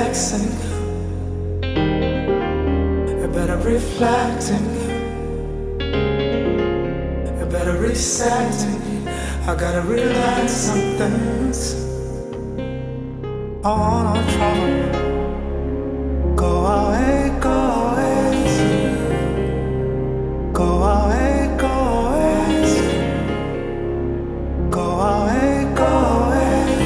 relaxing, a better reflecting, a better resetting. I gotta realize some things. I wanna travel, go away, go away, go away, go away, go away, go away,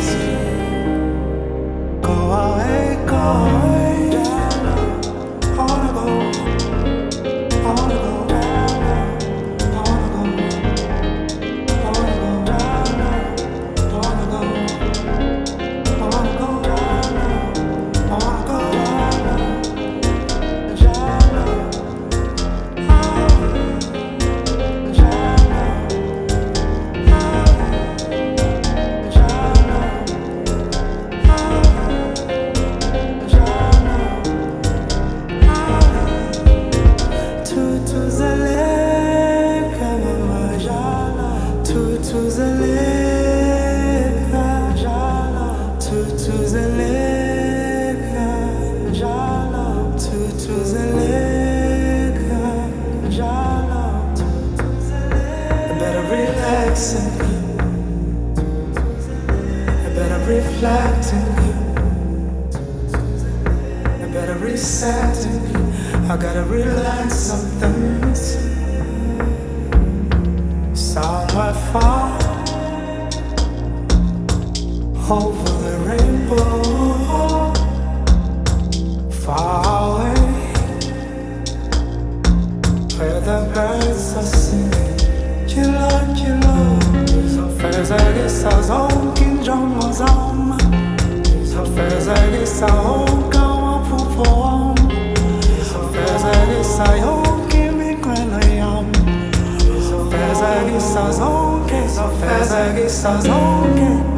go away, go away. I wanna go, I wanna go, I wanna go, I wanna go, I wanna go, I wanna go, I wanna go. A better reflecting, a better resetting. I gotta realize some things. Somewhere far over the rainbow, far away, where the birds are singing. Kilo, kilo, fezegi sazon kinjong mozam, fezegi sahon kama pupom, fezegi sayon kimi kwenayam, fezegi sazon ke, fezegi sazon ke.